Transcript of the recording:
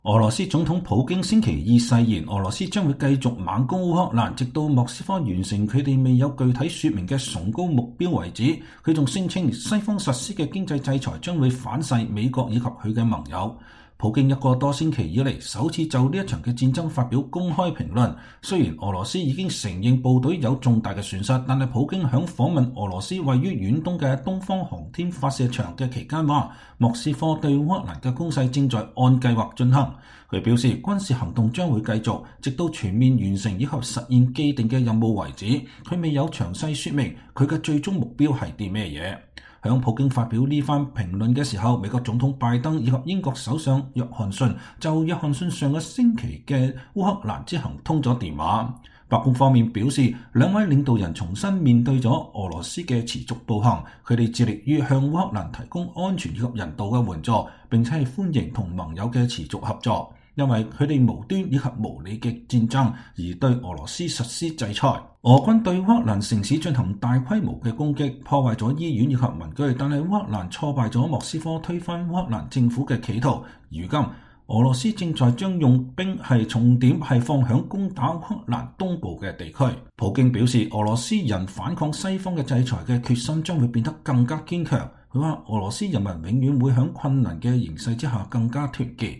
俄羅斯總統普京星期二誓言，俄羅斯將會繼續猛攻烏克蘭，直到莫斯科完成佢哋未有具體說明嘅崇高目標為止。佢仲聲稱西方實施嘅經濟制裁將會反噬美國以及佢嘅盟友。普京一個多星期以嚟首次就呢一場嘅戰爭發表公開評論。雖然俄羅斯已經承認部隊有重大嘅損失，但係普京響訪問俄羅斯位於遠東嘅東方航天發射場嘅期間話，莫斯科對烏克蘭嘅攻勢正在按計劃進行。佢表示軍事行動將會繼續，直到全面完成以及實現既定嘅任務為止。佢未有詳細說明佢嘅最終目標係啲咩嘢。響普京發表呢番評論嘅時候，美國總統拜登以及英國首相約翰遜就約翰遜上個星期嘅烏克蘭之行通咗電話。白宮方面表示，兩位領導人重新面對咗俄羅斯嘅持續暴行，佢哋致力於向烏克蘭提供安全以及人道嘅援助，並且係歡迎同盟友嘅持續合作。因為佢哋無端以及無理嘅戰爭而對俄羅斯實施制裁。俄軍對烏克蘭城市進行大規模嘅攻擊，破壞咗醫院以及民居，但係烏克蘭挫敗咗莫斯科推翻烏克蘭政府嘅企圖。如今俄羅斯正在將用兵重點放響攻打烏克蘭東部嘅地區。普京表示，俄羅斯人反抗西方嘅制裁嘅決心將會變得更加堅強。佢話俄羅斯人民永遠會響困難嘅形勢之下更加團結。